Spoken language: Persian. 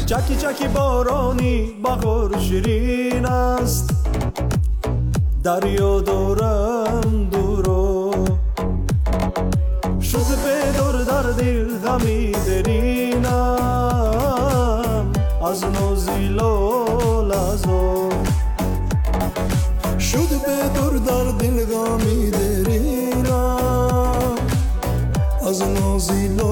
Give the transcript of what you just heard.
چکی چکی بارانی بهار شیرین است، دریا دارم دورو شد به دور در دل غمی درینم از نازی لالازو شد به دور در دل غمی درینم از نازی